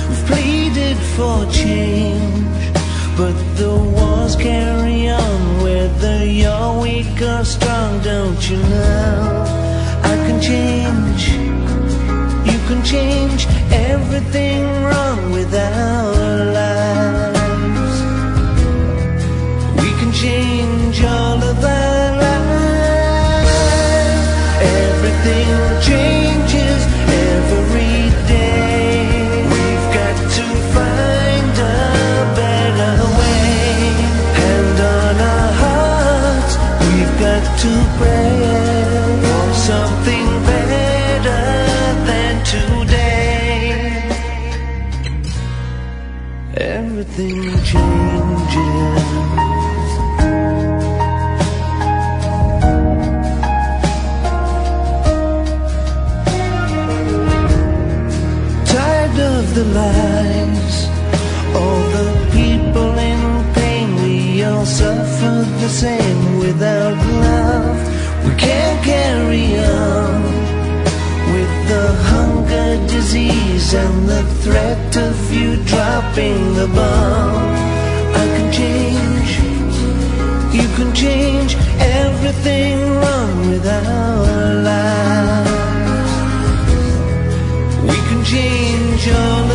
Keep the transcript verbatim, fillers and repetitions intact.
We've pleaded for change, but the wars carry on. Whether you're weak or strong, don't you know? I can change, you can change everything wrong with our lives. We can change all of our lives. Everything changes every day. We've got to find a better way. Hand on our hearts, we've got to pray for something better than today. Everything changes. Tired of the lies, all the people in pain. We all suffer the same. Without love, we can't carry on. With the hunger disease and the threat of you dropping the bomb, I can change, you can change everything wrong with our lives. We can change all